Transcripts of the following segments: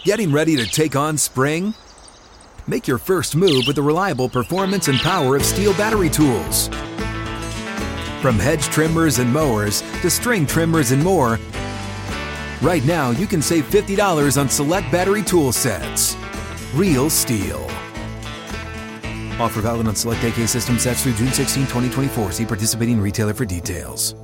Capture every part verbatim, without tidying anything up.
Getting ready to take on spring? Make your first move with the reliable performance and power of Steel battery tools. From hedge trimmers and mowers to string trimmers and more, right now you can save fifty dollars on select battery tool sets. Real Steel. Offer valid on select A K system sets through June sixteenth, twenty twenty-four. See participating retailer for details.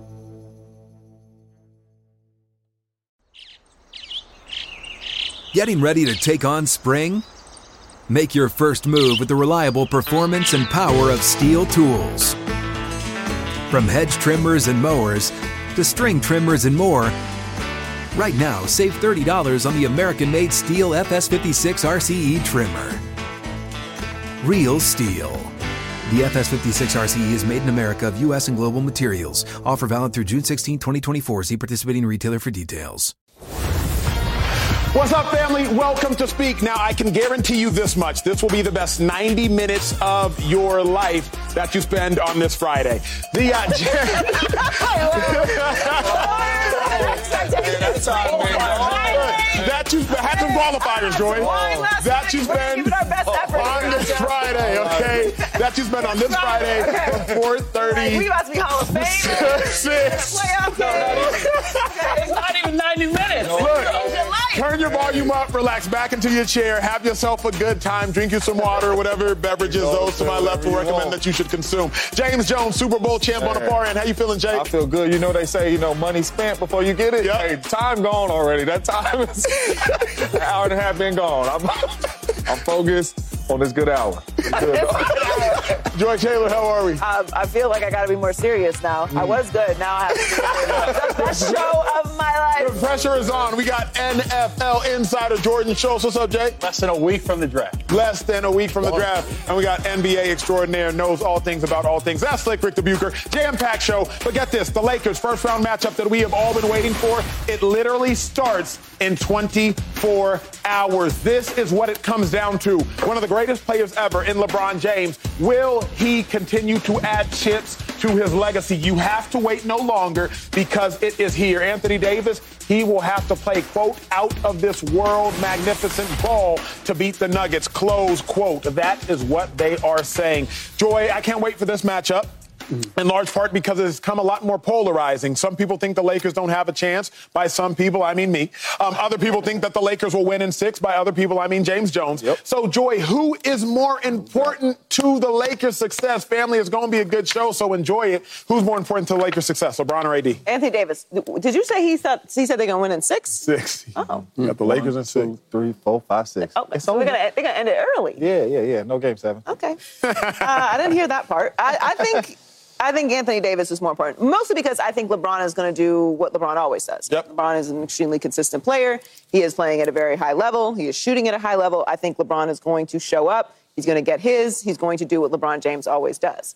Getting ready to take on spring? Make your first move with the reliable performance and power of Steel tools. From hedge trimmers and mowers to string trimmers and more, right now save thirty dollars on the American-made Steel F S fifty-six R C E trimmer. Real Steel. The F S fifty-six R C E is made in America of U S and global materials. Offer valid through June sixteenth, twenty twenty-four. See participating retailer for details. What's up, family? Welcome to Speak. Now, I can guarantee you this much. This will be the best ninety minutes of your life that you spend on this Friday. The, uh, that you had some qualifiers, Joy. That you spend on this Friday, okay? That you spend on this Friday from four thirty. We about to be Hall of Fame. Six. It's not even ninety minutes. Look, turn your volume up, relax back into your chair, have yourself a good time, drink you some water, whatever beverages those to my left will recommend that you should consume. James Jones, Super Bowl champ on the far end. How you feeling, Jake? I feel good. You know they say, you know, money spent before you get it. Yep. Hey, time gone already. That time is an hour and a half been gone. I'm, I'm focused on this good hour. Good. Joy Taylor, how are we? Um, I feel like I got to be more serious now. Mm. I was good. Now I have to be serious. The best show of my life. The pressure is on. We got N F L insider Jordan Schultz. What's up, Jay? Less than a week from the draft. Less than a week from the draft. And we got N B A extraordinaire, knows all things about all things. That's Slick Rick the Bucher. Jam-packed show. But get this, the Lakers' first-round matchup that we have all been waiting for, it literally starts in twenty-four hours. This is what it comes down to. One of the greatest players ever in LeBron James. Will he continue to add chips to his legacy? You have to wait no longer because it is here. Anthony Davis, he will have to play, quote, out of this world magnificent ball to beat the Nuggets, close quote. That is what they are saying. Joy, I can't wait for this matchup. In large part because it's come a lot more polarizing. Some people think the Lakers don't have a chance. By some people, I mean me. Um, other people think that the Lakers will win in six. By other people, I mean James Jones. Yep. So, Joy, who is more important to the Lakers' success? Family, is going to be a good show, so enjoy it. Who's more important to the Lakers' success, LeBron or A D? Anthony Davis. Did you say he thought he said they're going to win in six? Six. Oh. You got the Lakers in six. Two, three, four, five, six. Oh, so we're gonna, they're going to end it early. Yeah, yeah, yeah. No game seven. Okay. uh, I didn't hear that part. I, I think... I think Anthony Davis is more important, mostly because I think LeBron is going to do what LeBron always does. Yep. LeBron is an extremely consistent player. He is playing at a very high level. He is shooting at a high level. I think LeBron is going to show up. He's going to get his. He's going to do what LeBron James always does.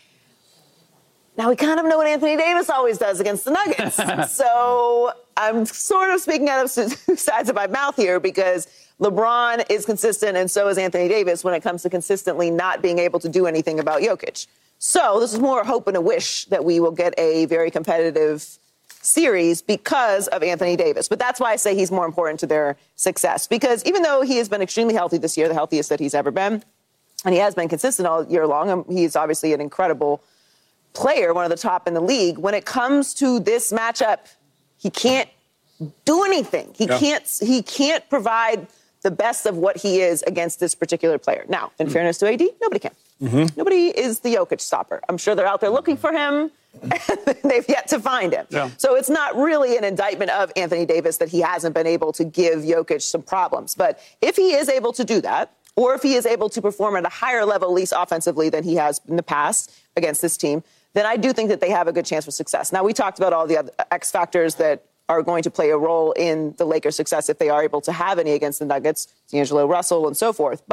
Now, we kind of know what Anthony Davis always does against the Nuggets. So I'm sort of speaking out of two sides of my mouth here because LeBron is consistent and so is Anthony Davis when it comes to consistently not being able to do anything about Jokic. So this is more a hope and a wish that we will get a very competitive series because of Anthony Davis. But that's why I say he's more important to their success. Because even though he has been extremely healthy this year, the healthiest that he's ever been, and he has been consistent all year long, he's obviously an incredible player, one of the top in the league. When it comes to this matchup, he can't do anything. He yeah. can't. He can't provide the best of what he is against this particular player. Now, in mm-hmm. fairness to A D, nobody can. Mm-hmm. Nobody is the Jokic stopper. I'm sure they're out there looking for him. They've yet to find him. Yeah. So it's not really an indictment of Anthony Davis that he hasn't been able to give Jokic some problems. But if he is able to do that, or if he is able to perform at a higher level, at least offensively, than he has in the past against this team, then I do think that they have a good chance for success. Now, we talked about all the other X factors that are going to play a role in the Lakers' success if they are able to have any against the Nuggets, D'Angelo Russell and so forth. But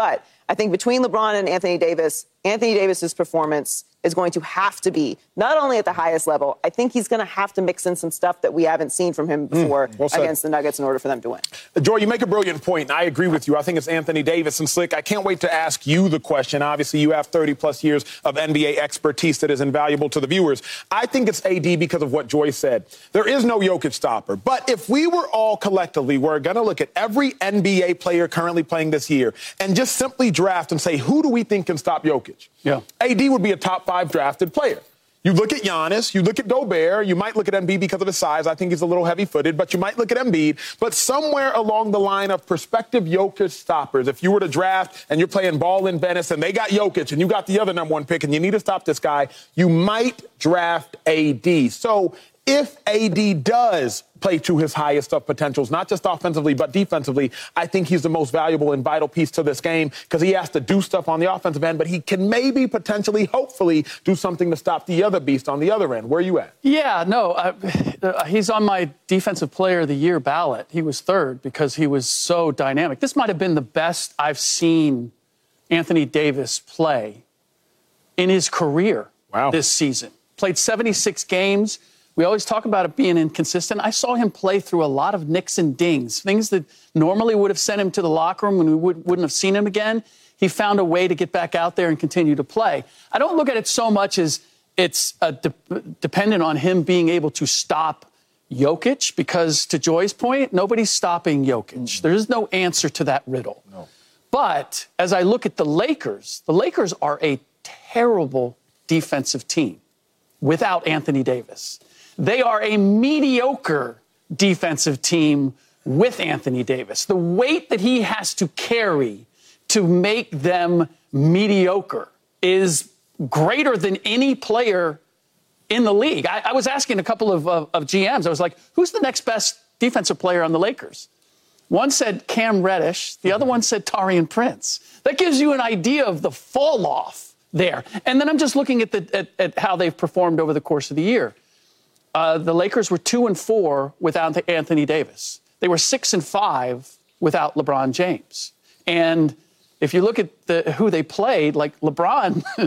I think between LeBron and Anthony Davis, Anthony Davis's performance is going to have to be not only at the highest level, I think he's going to have to mix in some stuff that we haven't seen from him before mm, well against the Nuggets in order for them to win. Joy, you make a brilliant point, and I agree with you. I think it's Anthony Davis. And Slick, I can't wait to ask you the question. Obviously, you have thirty-plus years of N B A expertise that is invaluable to the viewers. I think it's A D because of what Joy said. There is no Jokic stopper. But if we were all collectively, we're going to look at every N B A player currently playing this year and just simply draft and say, who do we think can stop Jokic? Yeah. A D would be a top five drafted player. You look at Giannis, you look at Gobert, you might look at Embiid because of his size. I think he's a little heavy-footed, but you might look at Embiid. But somewhere along the line of prospective Jokic stoppers, if you were to draft and you're playing ball in Venice and they got Jokic and you got the other number one pick and you need to stop this guy, you might draft A D. So if A D does play to his highest of potentials, not just offensively, but defensively, I think he's the most valuable and vital piece to this game because he has to do stuff on the offensive end, but he can maybe, potentially, hopefully, do something to stop the other beast on the other end. Where are you at? Yeah, no, uh, he's on my Defensive Player of the Year ballot. He was third because he was so dynamic. This might have been the best I've seen Anthony Davis play in his career wow. this season. Played seventy-six games. We always talk about it being inconsistent. I saw him play through a lot of nicks and dings, things that normally would have sent him to the locker room and we would, wouldn't have seen him again. He found a way to get back out there and continue to play. I don't look at it so much as it's uh, de- dependent on him being able to stop Jokic, because to Joy's point, nobody's stopping Jokic. Mm. There is no answer to that riddle. No. But as I look at the Lakers, the Lakers are a terrible defensive team without Anthony Davis. They are a mediocre defensive team with Anthony Davis. The weight that he has to carry to make them mediocre is greater than any player in the league. I, I was asking a couple of, of, of G Ms. I was like, who's the next best defensive player on the Lakers? One said Cam Reddish. The other one said Taurean Prince. That gives you an idea of the fall off there. And then I'm just looking at, the, at, at how they've performed over the course of the year. Uh, the Lakers were two and four without Anthony Davis. They were six and five without LeBron James. And if you look at the, who they played, like LeBron,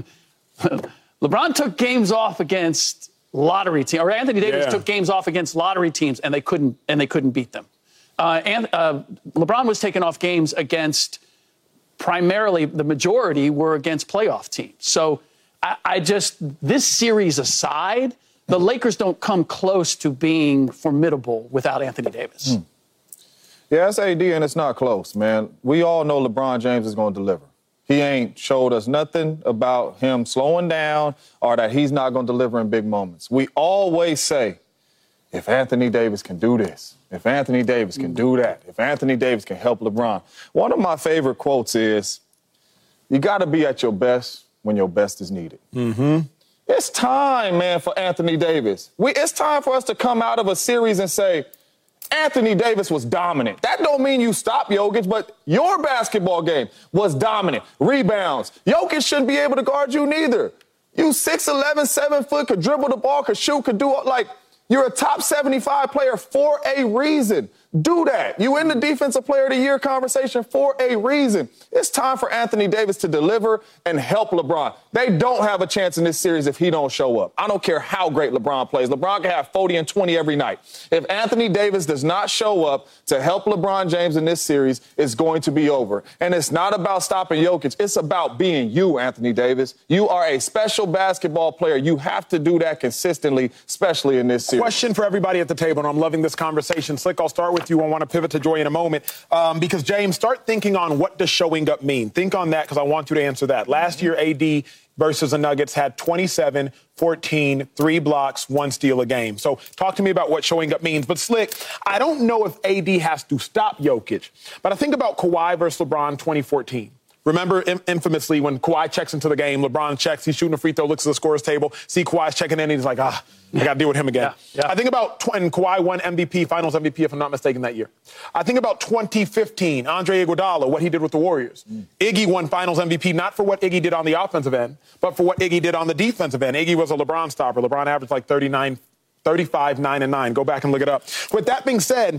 LeBron took games off against lottery teams, or Anthony Davis yeah. took games off against lottery teams, and they couldn't and they couldn't beat them. Uh, and uh, LeBron was taking off games against primarily the majority were against playoff teams. So I, I just this series aside. The Lakers don't come close to being formidable without Anthony Davis. Mm. Yeah, it's A D, and it's not close, man. We all know LeBron James is going to deliver. He ain't showed us nothing about him slowing down or that he's not going to deliver in big moments. We always say, if Anthony Davis can do this, if Anthony Davis can do that, if Anthony Davis can help LeBron. One of my favorite quotes is, you got to be at your best when your best is needed. Mm-hmm. It's time, man, for Anthony Davis. We, it's time for us to come out of a series and say, Anthony Davis was dominant. That don't mean you stop Jokic, but your basketball game was dominant. Rebounds. Jokic shouldn't be able to guard you neither. You six eleven, seven foot, could dribble the ball, could shoot, could do, like, you're a top seventy-five player for a reason. Do that. You in the Defensive Player of the Year conversation for a reason. It's time for Anthony Davis to deliver and help LeBron. They don't have a chance in this series if he don't show up. I don't care how great LeBron plays. LeBron can have forty and twenty every night. If Anthony Davis does not show up to help LeBron James in this series, it's going to be over. And it's not about stopping Jokic. It's about being you, Anthony Davis. You are a special basketball player. You have to do that consistently, especially in this series. Question for everybody at the table, and I'm loving this conversation. Slick, I'll start with you. I want to pivot to Joy in a moment um, because, James, start thinking on what does showing up mean. Think on that because I want you to answer that. Last year, A D versus the Nuggets had twenty-seven, fourteen, three blocks, one steal a game. So talk to me about what showing up means. But, Slick, I don't know if A D has to stop Jokic, but I think about Kawhi versus LeBron twenty fourteen. Remember infamously when Kawhi checks into the game, LeBron checks, he's shooting a free throw, looks at the scorer's table, see Kawhi's checking in, and he's like, ah, I got to deal with him again. Yeah, yeah. I think about when Kawhi won M V P, Finals M V P, if I'm not mistaken, that year. I think about twenty fifteen, Andre Iguodala, what he did with the Warriors. Mm. Iggy won Finals M V P, not for what Iggy did on the offensive end, but for what Iggy did on the defensive end. Iggy was a LeBron stopper. LeBron averaged like thirty-nine, thirty-five, nine, and nine. Go back and look it up. With that being said,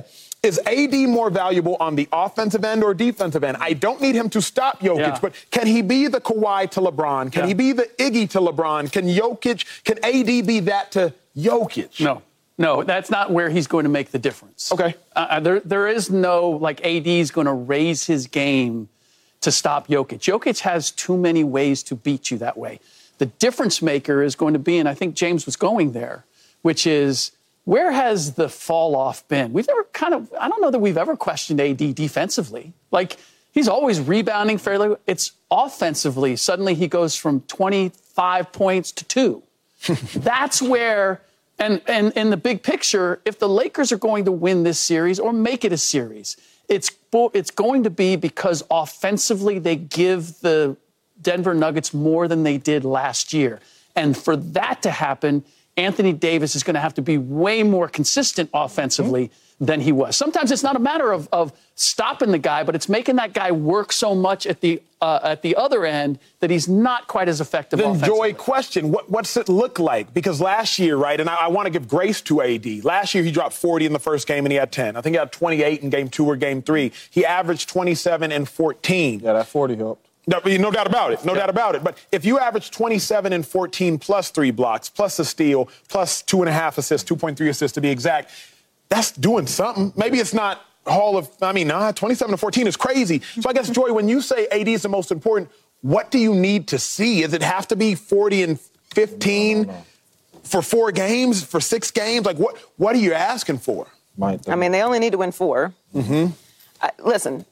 Is A D more valuable on the offensive end or defensive end? I don't need him to stop Jokic, Yeah. but can he be the Kawhi to LeBron? Can Yeah. he be the Iggy to LeBron? Can Jokic, can A D be that to Jokic? No. No, that's not where he's going to make the difference. Okay. Uh, there, there is no, like, A D's going to raise his game to stop Jokic. Jokic has too many ways to beat you that way. The difference maker is going to be, and I think James was going there, which is, where has the fall off been? We've never kind of, I don't know that we've ever questioned A D defensively. Like, he's always rebounding fairly. It's offensively, suddenly he goes from twenty-five points to two. That's where, and, and in the big picture, if the Lakers are going to win this series or make it a series, it's, it's going to be because offensively they give the Denver Nuggets more than they did last year. And for that to happen, Anthony Davis is going to have to be way more consistent offensively mm-hmm. than he was. Sometimes it's not a matter of, of stopping the guy, but it's making that guy work so much at the uh, at the other end that he's not quite as effective then offensively. Joy, question, what, what's it look like? Because last year, right, and I, I want to give grace to A D. Last year, he dropped forty in the first game, and he had ten. I think he had twenty-eight in game two or game three. He averaged twenty-seven and fourteen. Yeah, that forty helped. No, no doubt about it. No yeah. doubt about it. But if you average twenty-seven and fourteen plus three blocks, plus a steal, plus two and a half assists, two point three assists to be exact, that's doing something. Maybe it's not Hall of, I mean, nah, twenty-seven to fourteen is crazy. So I guess, Joy, when you say A D is the most important, what do you need to see? Does it have to be forty and fifteen no, no, no. for four games, for six games? Like, what, what are you asking for? I mean, they only need to win four. Mm-hmm. Uh, listen.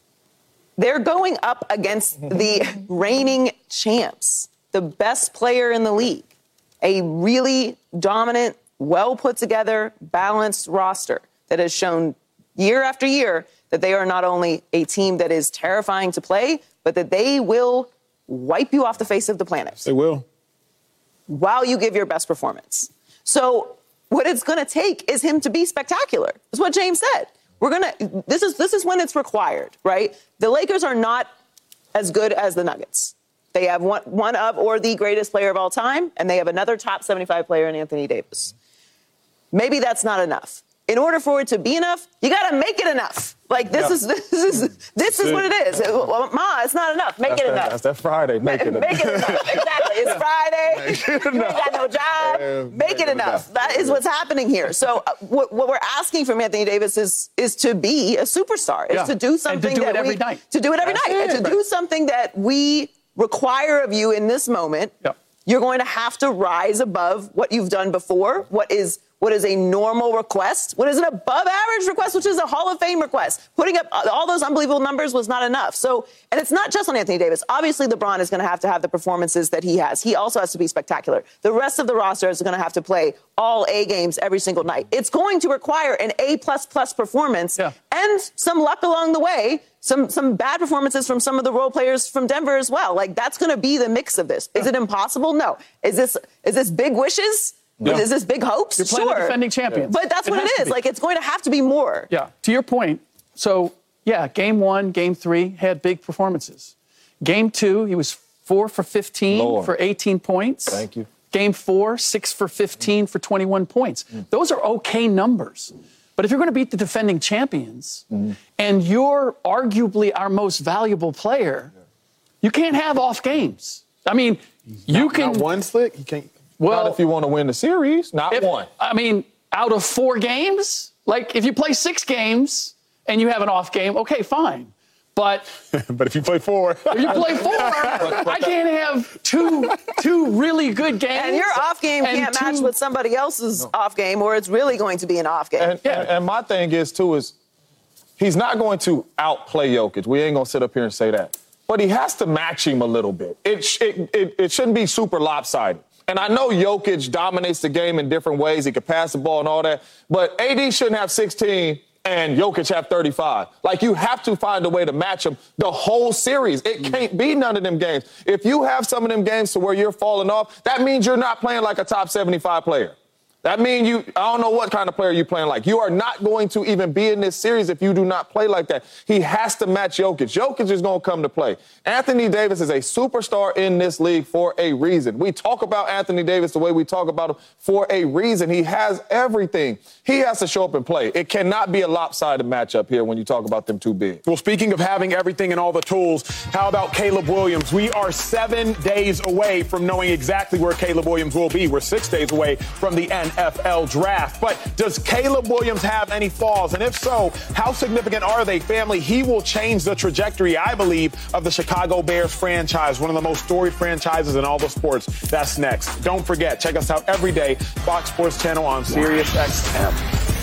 They're going up against the reigning champs, the best player in the league, a really dominant, well put together, balanced roster that has shown year after year that they are not only a team that is terrifying to play, but that they will wipe you off the face of the planet. They will. While you give your best performance. So what it's going to take is him to be spectacular. That's what James said. We're going to, this is, this is when it's required, right? The Lakers are not as good as the Nuggets. They have one, one of or the greatest player of all time, and they have another top seventy-five player in Anthony Davis. Maybe that's not enough. In order for it to be enough, you got to make it enough. Like, this yeah. is this is this is what it is. Well, Ma, it's not enough. Make that's it that, enough. That's that Friday. Make it enough. Make it enough. Exactly. It's Friday. You ain't got no job. Yeah, make, make it it enough. enough. That is what's happening here. So uh, what, what we're asking from Anthony Davis is is to be a superstar. Is Yeah. to do something and to do that it every we night. to do it every That's night, it. and to do something that we require of you in this moment. Yeah. You're going to have to rise above what you've done before. What is What is a normal request? What is an above average request, which is a Hall of Fame request? Putting up all those unbelievable numbers was not enough. So, and it's not just on Anthony Davis. Obviously, LeBron is going to have to have the performances that he has. He also has to be spectacular. The rest of the roster is going to have to play all A games every single night. It's going to require an A plus plus performance yeah. and some luck along the way. Some some bad performances from some of the role players from Denver as well. Like, that's going to be the mix of this. Is it impossible? No. Is this is this big wishes? Yeah. Is this big hopes? You're playing sure. the defending champions. But that's It what has it to is. be. Like, it's going to have to be more. Yeah. To your point, so, yeah, game one, game three had big performances. Game two, he was four for fifteen Lord. for eighteen points. Thank you. Game four, six for fifteen for twenty-one points. Mm. Those are okay numbers. But if you're going to beat the defending champions mm. and you're arguably our most valuable player, yeah. you can't have off games. I mean, you not, can. Not one slick? You can't. Well, not if you want to win the series, not if, one. I mean, out of four games, like if you play six games and you have an off game, okay, fine. But but if you play four, if you play four, I can't have two two really good games. And your off game can't two, match with somebody else's no. off game, or it's really going to be an off game. And, yeah. and, and my thing is too is he's not going to outplay Jokic. We ain't gonna sit up here and say that, but he has to match him a little bit. It it it, it shouldn't be super lopsided. And I know Jokic dominates the game in different ways. He can pass the ball and all that. But A D shouldn't have sixteen and Jokic have thirty-five. Like, you have to find a way to match them the whole series. It can't be none of them games. If you have some of them games to where you're falling off, that means you're not playing like a top seventy-five player. That means you, I don't know what kind of player you're playing like. You are not going to even be in this series if you do not play like that. He has to match Jokic. Jokic is going to come to play. Anthony Davis is a superstar in this league for a reason. We talk about Anthony Davis the way we talk about him for a reason. He has everything. He has to show up and play. It cannot be a lopsided matchup here when you talk about them too big. Well, speaking of having everything and all the tools, how about Caleb Williams? We are seven days away from knowing exactly where Caleb Williams will be. We're six days away from the N F L draft. But does Caleb Williams have any flaws? And if so, how significant are they? Family, he will change the trajectory, I believe, of the Chicago Bears franchise, one of the most storied franchises in all the sports. That's next. Don't forget, check us out every day, Fox Sports Channel on Sirius X M.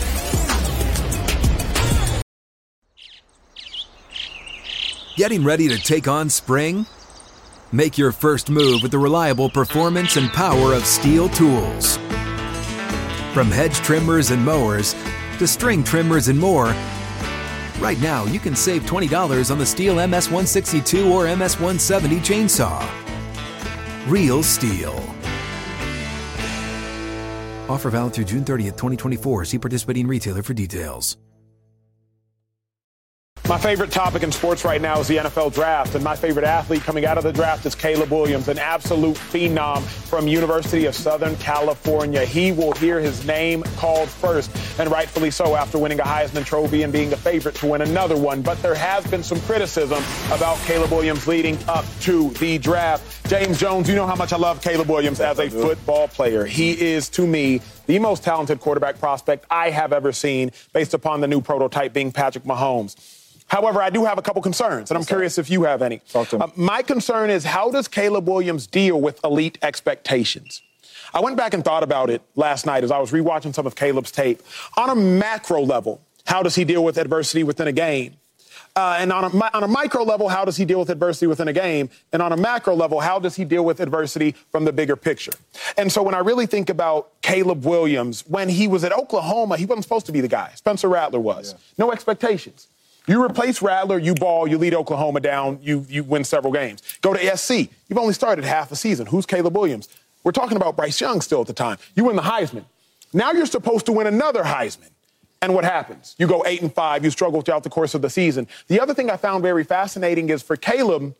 Getting ready to take on spring? Make your first move with the reliable performance and power of Steel tools. From hedge trimmers and mowers to string trimmers and more, right now you can save twenty dollars on the Steel M S one sixty-two or M S one seventy chainsaw. Real Steel. Offer valid through June thirtieth, twenty twenty-four. See participating retailer for details. My favorite topic in sports right now is the N F L draft, and my favorite athlete coming out of the draft is Caleb Williams, an absolute phenom from University of Southern California. He will hear his name called first, and rightfully so, after winning a Heisman Trophy and being the favorite to win another one. But there has been some criticism about Caleb Williams leading up to the draft. James Jones, you know how much I love Caleb Williams as a football player. He is, to me, the most talented quarterback prospect I have ever seen, based upon the new prototype being Patrick Mahomes. However, I do have a couple concerns, and I'm curious if you have any. Talk to me. Uh, my concern is, how does Caleb Williams deal with elite expectations? I went back and thought about it last night as I was rewatching some of Caleb's tape. On a macro level, how does he deal with adversity within a game? Uh, and on a, on a micro level, how does he deal with adversity within a game? And on a macro level, how does he deal with adversity from the bigger picture? And so when I really think about Caleb Williams, when he was at Oklahoma, he wasn't supposed to be the guy. Spencer Rattler was. Yeah. No expectations. You replace Rattler, you ball, you lead Oklahoma down, you you win several games. Go to S C. You've only started half a season. Who's Caleb Williams? We're talking about Bryce Young still at the time. You win the Heisman. Now you're supposed to win another Heisman. And what happens? You go eight and five. You struggle throughout the course of the season. The other thing I found very fascinating is, for Caleb,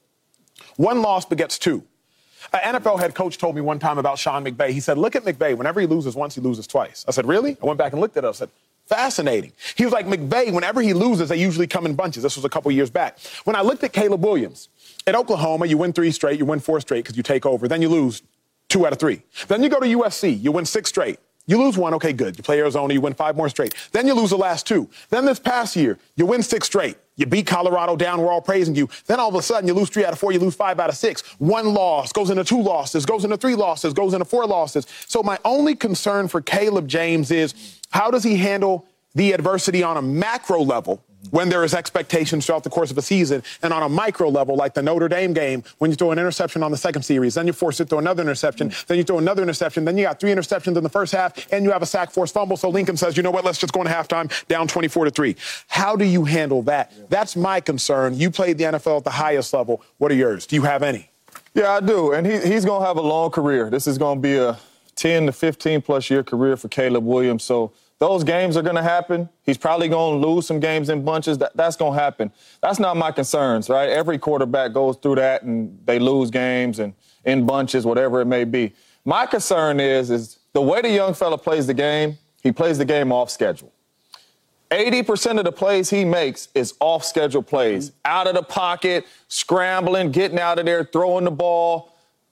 one loss begets two. An N F L head coach told me one time about Sean McVay. He said, look at McVay. Whenever he loses once, he loses twice. I said, really? I went back and looked at it. I said, fascinating. He was like, McVay, whenever he loses, they usually come in bunches. This was a couple years back. When I looked at Caleb Williams, at Oklahoma, you win three straight, you win four straight because you take over. Then you lose two out of three. Then you go to U S C, you win six straight. You lose one, okay, good. You play Arizona, you win five more straight. Then you lose the last two. Then this past year, you win six straight. You beat Colorado down, we're all praising you. Then all of a sudden, you lose three out of four, you lose five out of six. One loss goes into two losses, goes into three losses, goes into four losses. So my only concern for Caleb James is, how does he handle the adversity on a macro level when there is expectations throughout the course of a season, and on a micro level, like the Notre Dame game, when you throw an interception on the second series, then you force it to throw another interception, mm-hmm. then you throw another interception, then you got three interceptions in the first half, and you have a sack, forced fumble. So Lincoln says, you know what, let's just go into halftime, down twenty-four to three. How do you handle that? Yeah. That's my concern. You played the N F L at the highest level. What are yours? Do you have any? Yeah, I do. And he, he's going to have a long career. This is going to be a ten to fifteen plus year career for Caleb Williams. So those games are going to happen. He's probably going to lose some games in bunches. That, that's going to happen. That's not my concerns, right? Every quarterback goes through that, and they lose games and in bunches, whatever it may be. My concern is, is the way the young fella plays the game, he plays the game off schedule. eighty percent of the plays he makes is off-schedule plays. Out of the pocket, scrambling, getting out of there, throwing the ball.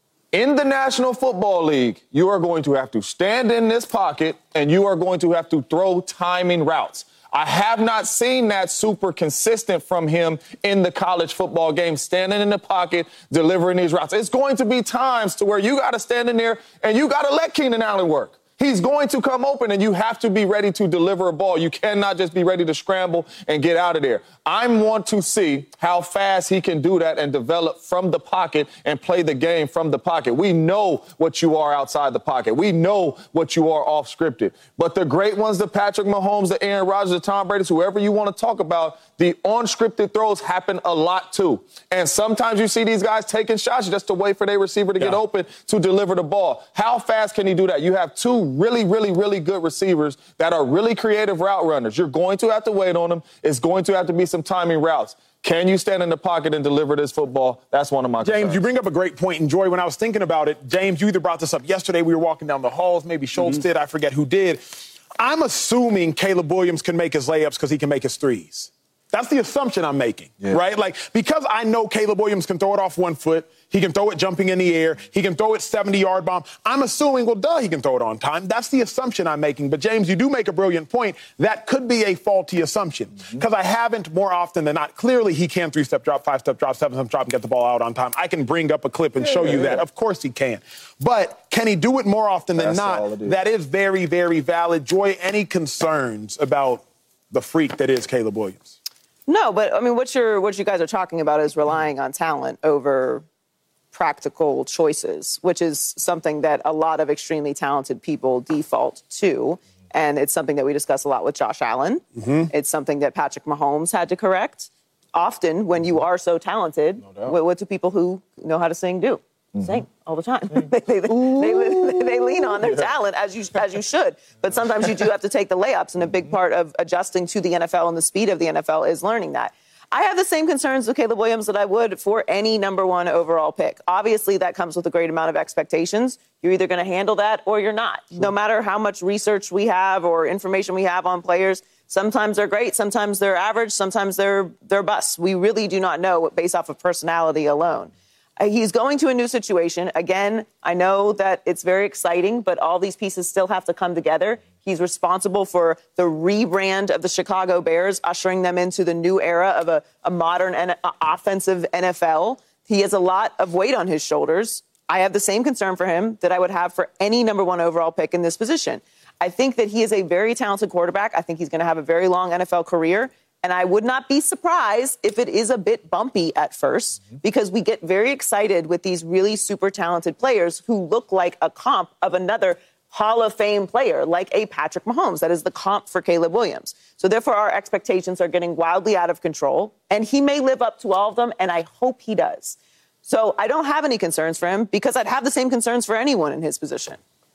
In the National Football League, you are going to have to stand in this pocket, and you are going to have to throw timing routes. I have not seen that super consistent from him in the college football game, standing in the pocket, delivering these routes. It's going to be times to where you got to stand in there and you got to let Keenan Allen work. He's going to come open, and you have to be ready to deliver a ball. You cannot just be ready to scramble and get out of there. I want to see how fast he can do that and develop from the pocket and play the game from the pocket. We know what you are outside the pocket. We know what you are off scripted. But the great ones, the Patrick Mahomes, the Aaron Rodgers, the Tom Brady's, whoever you want to talk about, the unscripted throws happen a lot too. And sometimes you see these guys taking shots just to wait for their receiver to yeah. get open to deliver the ball. How fast can he do that? You have two really, really, really good receivers that are really creative route runners. You're going to have to wait on them. It's going to have to be some timing routes. Can you stand in the pocket and deliver this football? That's one of my James, concerns. you bring up a great point. And, Joy, when I was thinking about it, James, you either brought this up yesterday. We were walking down the halls. Maybe Schultz mm-hmm. did. I forget who did. I'm assuming Caleb Williams can make his layups because he can make his threes. That's the assumption I'm making, yeah. right? Like, because I know Caleb Williams can throw it off one foot, he can throw it jumping in the air, he can throw it seventy-yard bomb. I'm assuming, well, duh, he can throw it on time. That's the assumption I'm making. But, James, you do make a brilliant point. That could be a faulty assumption because mm-hmm. I haven't more often than not. Clearly, he can three-step drop, five-step drop, seven-step drop, and get the ball out on time. I can bring up a clip and yeah, show you yeah. that. Of course he can. But can he do it more often than That's not? That is very, very valid. Joy, any concerns about the freak that is Caleb Williams? No, but, I mean, what you're what you guys are talking about is relying on talent over practical choices, which is something that a lot of extremely talented people default to. And it's something that we discuss a lot with Josh Allen. Mm-hmm. It's something that Patrick Mahomes had to correct. Often, when you are so talented, no what, what do people who know how to sing do? Mm-hmm. Sing all the time. they, they, they, they, they lean on their talent, as you as you should. But sometimes you do have to take the layups, and a big part of adjusting to the N F L and the speed of the N F L is learning that. I have the same concerns with Caleb Williams that I would for any number one overall pick. Obviously, that comes with a great amount of expectations. You're either going to handle that or you're not. Sure. No matter how much research we have or information we have on players, sometimes they're great, sometimes they're average, sometimes they're they're busts. We really do not know based off of personality alone. He's going to a new situation. Again, I know that it's very exciting, but all these pieces still have to come together. He's responsible for the rebrand of the Chicago Bears, ushering them into the new era of a, a modern N- offensive N F L. He has a lot of weight on his shoulders. I have the same concern for him that I would have for any number one overall pick in this position. I think that he is a very talented quarterback. I think he's going to have a very long N F L career. And I would not be surprised if it is a bit bumpy at first, because we get very excited with these really super talented players who look like a comp of another Hall of Fame player, like a Patrick Mahomes. That is the comp for Caleb Williams. So therefore, our expectations are getting wildly out of control. And he may live up to all of them, and I hope he does. So I don't have any concerns for him, because I'd have the same concerns for anyone in his position.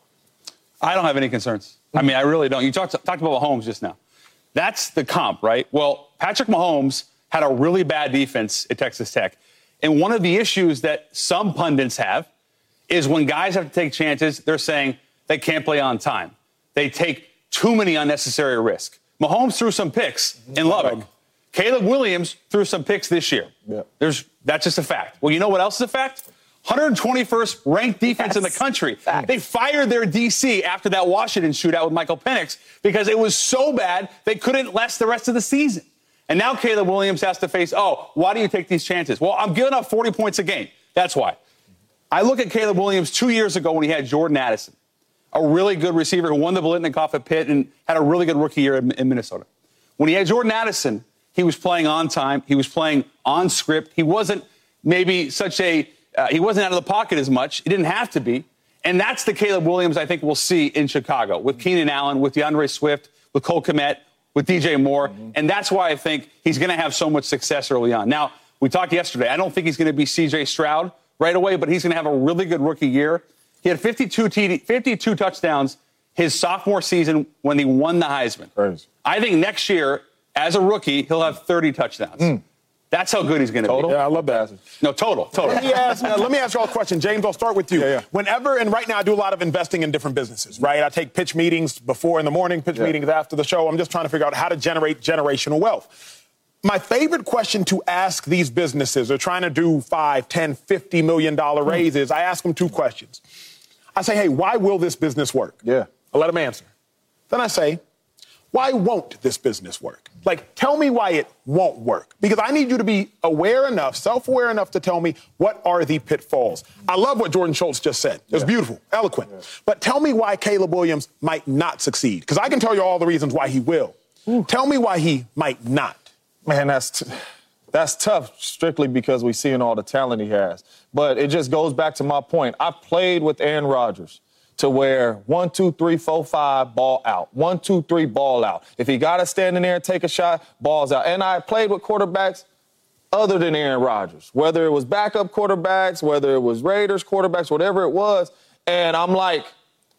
I don't have any concerns. I mean, I really don't. You talked, talked about Mahomes just now. That's the comp, right? Well, Patrick Mahomes had a really bad defense at Texas Tech. And one of the issues that some pundits have is when guys have to take chances, they're saying they can't play on time. They take too many unnecessary risks. Mahomes threw some picks in Lubbock. Caleb Williams threw some picks this year. Yep. There's, that's just a fact. Well, you know what else is a fact? one hundred twenty-first ranked defense yes. in the country. Fact. They fired their D C after that Washington shootout with Michael Penix because it was so bad they couldn't last the rest of the season. And now Caleb Williams has to face, oh, why do you take these chances? Well, I'm giving up forty points a game. That's why. I look at Caleb Williams two years ago when he had Jordan Addison, a really good receiver who won the Biletnikoff at Pitt and had a really good rookie year in, in Minnesota. When he had Jordan Addison, he was playing on time. He was playing on script. He wasn't maybe such a Uh, he wasn't out of the pocket as much. He didn't have to be. And that's the Caleb Williams I think we'll see in Chicago with Keenan Allen, with DeAndre Swift, with Cole Kmet, with D J Moore. Mm-hmm. And that's why I think he's going to have so much success early on. Now, we talked yesterday. I don't think he's going to be C J Stroud right away, but he's going to have a really good rookie year. He had fifty-two, T D, fifty-two touchdowns his sophomore season when he won the Heisman. Crazy. I think next year, as a rookie, he'll have thirty touchdowns. Mm. That's how good he's going to be. Total? Yeah, I love that. No, total, total. Let me ask, uh, let me ask you all a question. James, I'll start with you. Yeah, yeah. Whenever, and right now I do a lot of investing in different businesses, right? I take pitch meetings before in the morning, pitch yeah. meetings after the show. I'm just trying to figure out how to generate generational wealth. My favorite question to ask these businesses who are trying to do five, ten, fifty million dollar raises, I ask them two questions. I say, hey, why will this business work? Yeah. I let them answer. Then I say, why won't this business work? Like, tell me why it won't work. Because I need you to be aware enough, self-aware enough to tell me what are the pitfalls. I love what Jordan Schultz just said. It was yeah. beautiful, eloquent. Yeah. But tell me why Caleb Williams might not succeed. Because I can tell you all the reasons why he will. Ooh. Tell me why he might not. Man, that's t- that's tough strictly because we seeing all the talent he has. But it just goes back to my point. I played with Aaron Rodgers to where one, two, three, four, five, ball out. One, two, three, ball out. If he got to stand in there and take a shot, ball's out. And I played with quarterbacks other than Aaron Rodgers, whether it was backup quarterbacks, whether it was Raiders quarterbacks, whatever it was. And I'm like,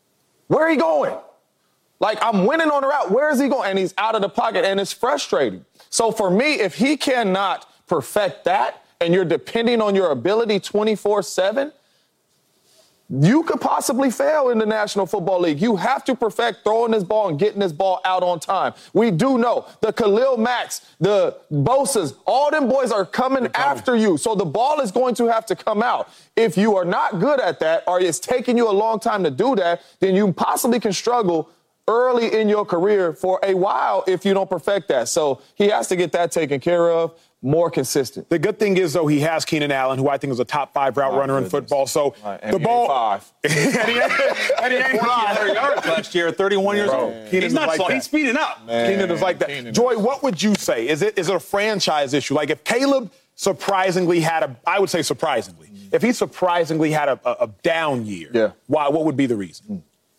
Where are he going? Like, I'm winning on the route. Where is he going? And he's out of the pocket, and it's frustrating. So for me, if he cannot perfect that, and you're depending on your ability twenty-four seven, you could possibly fail in the National Football League. You have to perfect throwing this ball and getting this ball out on time. We do know the Khalil Macks, the Bosa's, all them boys are coming after you. So the ball is going to have to come out. If you are not good at that, or it's taking you a long time to do that, then you possibly can struggle early in your career for a while if you don't perfect that. So he has to get that taken care of. More consistent. The good thing is, though, he has Keenan Allen, who I think is a top five route My runner goodness. in football. So Right, and the he ball. ain't five. and he ain't, and he ain't five. yards last year, thirty-one years Bro, old. Keenan He's is not like slow. that. He's speeding up. Man, Keenan is like that. Keenan Joy, is- what would you say? Is it is it a franchise issue? Like if Caleb surprisingly had a, I would say surprisingly, if he surprisingly had a, a, a down year, Yeah. why? What would be the reason?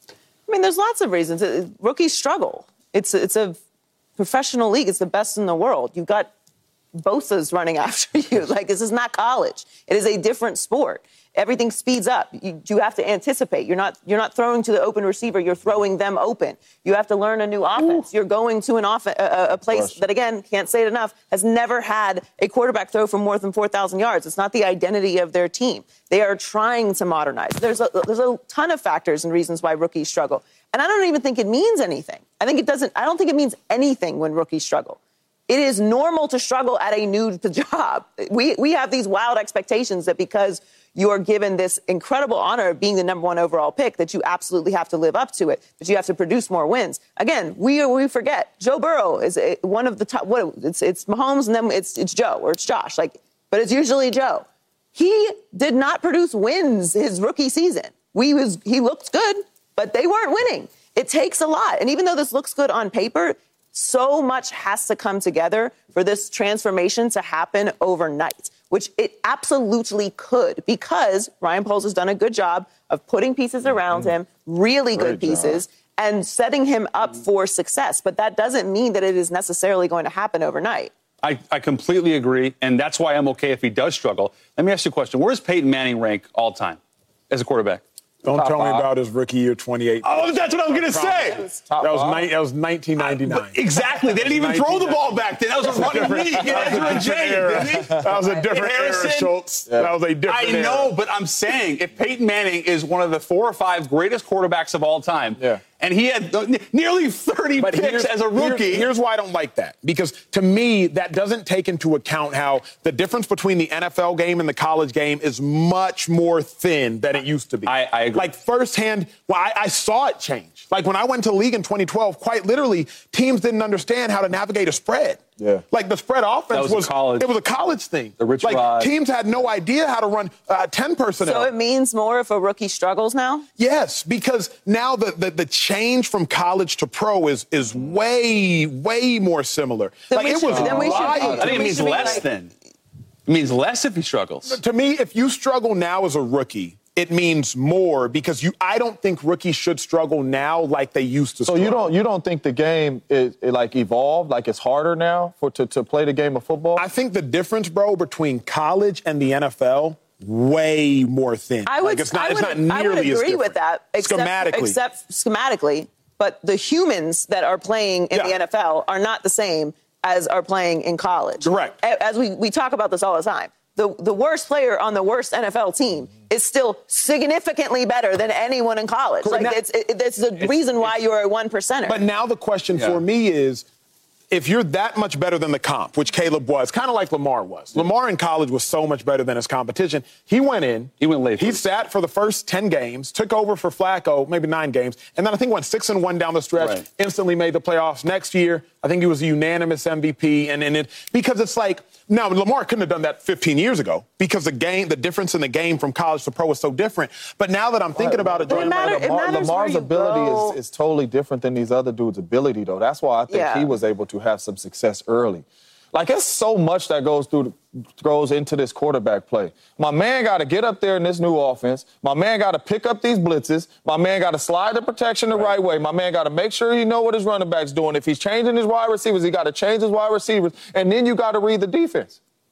I mean, there's lots of reasons. Uh, Rookies struggle. It's it's a professional league. It's the best in the world. You've got Bosa's running after you. Like, this is not college. It is a different sport. Everything speeds up. You, you have to anticipate. You're not you're not throwing to the open receiver. You're throwing them open. You have to learn a new offense. Ooh. You're going to an off- a, a place that, again, can't say it enough, has never had a quarterback throw for more than four thousand yards. It's not the identity of their team. They are trying to modernize. There's a, there's a ton of factors and reasons why rookies struggle. And I don't even think it means anything. I think it doesn't. I don't think it means anything when rookies struggle. It is normal to struggle at a new job. We we have these wild expectations that because you are given this incredible honor of being the number one overall pick, that you absolutely have to live up to it, that you have to produce more wins. Again, we we forget Joe Burrow is one of the top. What it's it's Mahomes and then it's it's Joe or it's Josh. Like, but it's usually Joe. He did not produce wins his rookie season. We was he looked good, but they weren't winning. It takes a lot, and even though this looks good on paper, so much has to come together for this transformation to happen overnight, which it absolutely could, because Ryan Poles has done a good job of putting pieces around mm-hmm. him, really Great good pieces, job. and setting him up for success. But that doesn't mean that it is necessarily going to happen overnight. I, I completely agree, and that's why I'm okay if he does struggle. Let me ask you a question. Where does Peyton Manning rank all time as a quarterback? Don't Top tell five. me about his rookie year, twenty-eight. Oh, that's what I was going to say. That was, ni- that was nineteen ninety-nine. Exactly. They didn't even throw the ball back then. That was a running league. Ezra Jay, didn't he? That was a different era, Schultz. Yeah. That was a different I era. know, but I'm saying if Peyton Manning is one of the four or five greatest quarterbacks of all time, yeah. and he had nearly thirty but picks as a rookie. Here's, here's why I don't like that. Because to me, that doesn't take into account how the difference between the N F L game and the college game is much more thin than it used to be. I, I agree. Like firsthand, well, I, I saw it change. Like when I went to league in twenty twelve, quite literally, teams didn't understand how to navigate a spread. Yeah. Like the spread offense was, was, college. it was a college thing. The Rich like Rod. teams had no idea how to run uh, ten personnel. So it means more if a rookie struggles now? Yes, because now the, the, the change from college to pro is is way, way more similar. Then like we it should- was then we should- wild. I think it We means should be less like- then. It means less if he struggles. To me, if you struggle now as a rookie, it means more because you. I don't think rookies should struggle now like they used to. So struggle. you don't you don't think the game is it like evolved, like it's harder now for to, to play the game of football? I think the difference, bro, between college and the N F L, way more thin. I would, like it's not, I it's would, not I nearly would as agree different. with that. Except, schematically. Except schematically. But the humans that are playing in Yeah. the N F L are not the same as are playing in college. Correct. As we, we talk about this all the time. The, the worst player on the worst N F L team is still significantly better than anyone in college. Correct. Like, Now- it's, it, it's the reason why you're a one percenter. But now the question Yeah. for me is, if you're that much better than the comp, which Caleb was, kind of like Lamar was. Yeah. Lamar in college was so much better than his competition. He went in. He went late He first. sat for the first ten games, took over for Flacco, maybe nine games, and then I think went six and one down the stretch, Right. instantly made the playoffs. Next year, I think he was a unanimous M V P. And, and it, because it's like, now Lamar couldn't have done that fifteen years ago because the game, the difference in the game from college to pro is so different. But now that I'm thinking about it, But it Jordan, matter- like, it Lamar, matters Lamar's where you ability go. is, is totally different than these other dudes' ability, though. That's why I think Yeah. he was able to have some success early. Like, it's so much that goes through, goes into this quarterback play. My man got to get up there in this new offense. My man got to pick up these blitzes. My man got to slide the protection the right. right way. My man got to make sure he know what his running back's doing. If he's changing his wide receivers, he got to change his wide receivers. And then you got to read the defense.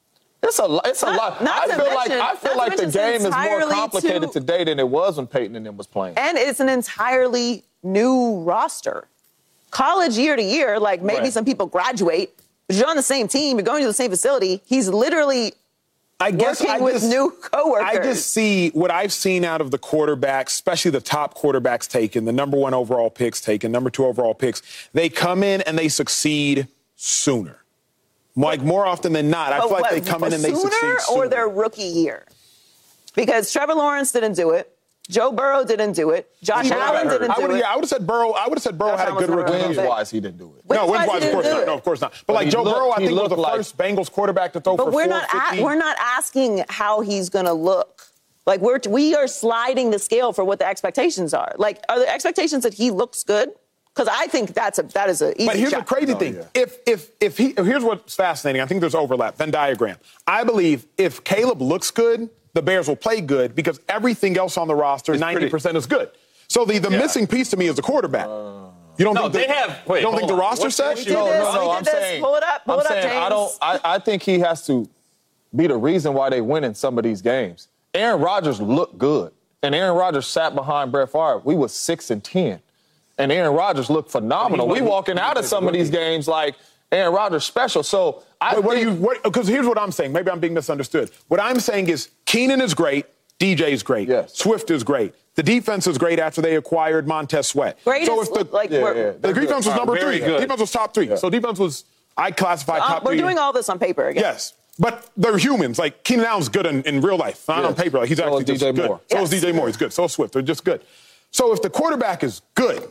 It's a, it's a Not- lot. not I to feel like mention- I feel not to like the mention it's game is more entirely complicated too- today than it was when Peyton and them was playing. And it's an entirely new roster. College year to year, like maybe Right. some people graduate, but you're on the same team, you're going to the same facility. He's literally I guess working I with just, new coworkers. I just see what I've seen out of the quarterbacks, especially the top quarterbacks taken, the number one overall picks taken, number two overall picks. They come in and they succeed sooner. Like more often than not, I But feel like what, they come in and they sooner succeed sooner. or their rookie year? Because Trevor Lawrence didn't do it. Joe Burrow didn't do it. Josh He Allen hurt. didn't I do would've- it. Yeah, I would have said Burrow. I would have said Burrow Josh had a Allen good was rookie hurt. year. Wins-wise, he didn't do it. No, Wins-wise, wins he wise, of didn't course do not. it. No, of course not. But, But like he Joe looked- Burrow, I he think was the looked like- first Bengals quarterback to throw But for we're not four fifty. a- we're not asking how he's going to look. Like we're we are sliding the scale for what the expectations are. Like, are the expectations that he looks good? Because I think that's a that is a easy But here's check. the crazy thing. yeah. If if if he here's what's fascinating. I think there's overlap. Venn diagram. I believe if Caleb looks good, the Bears will play good because everything else on the roster, ninety percent is good. So the, the Yeah. missing piece to me is the quarterback. You don't No, think the, they have- wait, you don't hold think the on. roster What's the set? issue? did No, this, no, no. we I'm did this. saying, Pull it up, pull I'm it up, saying I James. don't. I, I think he has to be the reason why they win in some of these games. Aaron Rodgers looked good, and Aaron Rodgers sat behind Brett Favre. We was six and ten, and Aaron Rodgers looked phenomenal. We wasn't- walking out of some of these games like Aaron Rodgers special. So I Wait, what do think- you? Because here's what I'm saying. Maybe I'm being misunderstood. What I'm saying is Keenan is great. D J is great. Yes. Swift is great. The defense is great after they acquired Montez Sweat. Great So is if the, like Yeah, we're, yeah. the They're defense was good. number Very three. good. Defense was top three. So defense was I classified uh, top we're three. doing all this on paper again. Yes. But they're humans. Like, Keenan Allen's good in, in real life, not Yes. on paper. Like, he's So actually is D J just good. Moore. So is Yes. D J Moore. He's good. So is Swift. They're just good. So if the quarterback is good,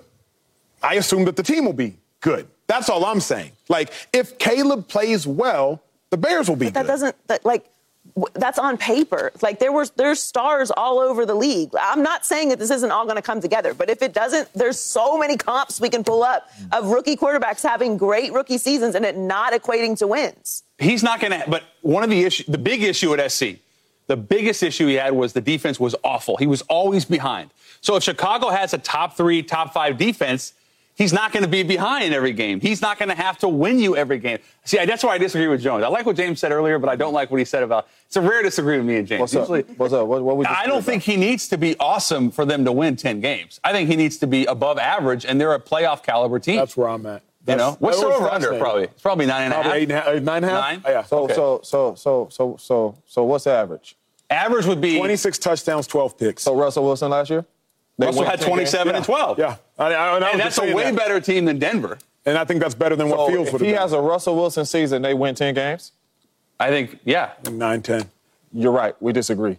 I assume that the team will be good. That's all I'm saying. Like, if Caleb plays well, the Bears will be But that good. doesn't that, like w- that's on paper. Like there was there's stars all over the league. I'm not saying that this isn't all going to come together, but if it doesn't, there's so many comps we can pull up of rookie quarterbacks having great rookie seasons and it not equating to wins. He's not going to. But one of the issue, the big issue at S C, the biggest issue he had was the defense was awful. He was always behind. So if Chicago has a top three, top five defense, he's not going to be behind in every game. He's not going to have to win you every game. See, I- that's why I disagree with Jones. I like what James said earlier, but I don't like what he said about. It's a rare disagreement with me and James. What's up? Usually- What's up? What, what we I don't think he needs to be awesome for them to win ten games. I think he needs to be above average, and they're a playoff caliber team. That's where I'm at. you know, That's- what's that the was over under? fascinating. Probably it's probably nine and a half. Probably eight and a half, eight, nine and a half? Nine? Oh, yeah. So, Okay. so, so, so, so, so, so, what's average? Average would be twenty-six touchdowns, twelve picks. So Russell Wilson last year? They Russell won had ten twenty-seven yeah. and twelve. Yeah. I, I, I was And just that's a saying way that. better team than Denver. And I think that's better than games. what So Fields if would have he done. has a Russell Wilson season, they win ten games? I think, yeah. nine ten. You're right. We disagree.